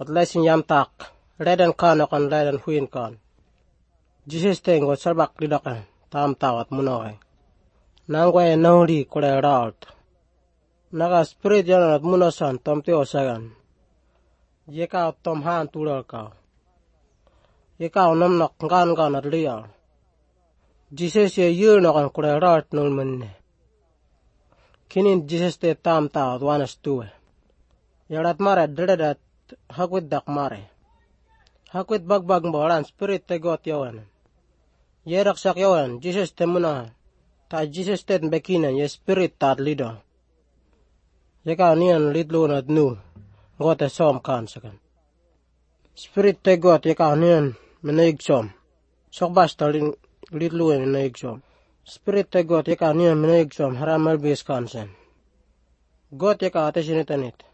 At lesin yam tak. Redan kan akan redan huin kan. Jesus tengo salbak lidakan. Tam tawat munoy. Nangway nauli kule raut. Naga spirit yan at munosan tom teo sagan. Yekao tom han tulal ka. Yekao namnak gan at lial. Jesus ye yun akan kule raut nul menne. Kinin Jesus te tam tawat wanas tuwe. Yarat mare dredat hakwit dak mare. Hakwit bagbag mbaran spirit te got yawan. Yerak sak yawan Jesus te muna. Ta Jesus te bekinan ye spirit tat lido. Yeka nian lidlo na dnu. Gote som kan sakan. Spirit te got yeka nian menaig som. Sokbas ta lidlo en menaig som. Spirit te got yeka nian menaig som haramal bis kan sen. Got yeka atesinitanit.